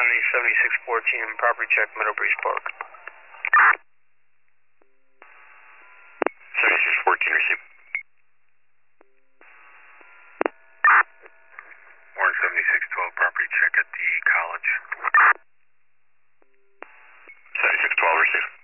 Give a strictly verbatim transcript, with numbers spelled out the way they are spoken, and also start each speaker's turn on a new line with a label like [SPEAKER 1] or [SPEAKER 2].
[SPEAKER 1] County seventy-six fourteen, property check, Meadow Breeze Park.
[SPEAKER 2] seventy-six fourteen, receive.
[SPEAKER 3] Warren seventy-six twelve, property check at the college.
[SPEAKER 2] seventy-six twelve, receive.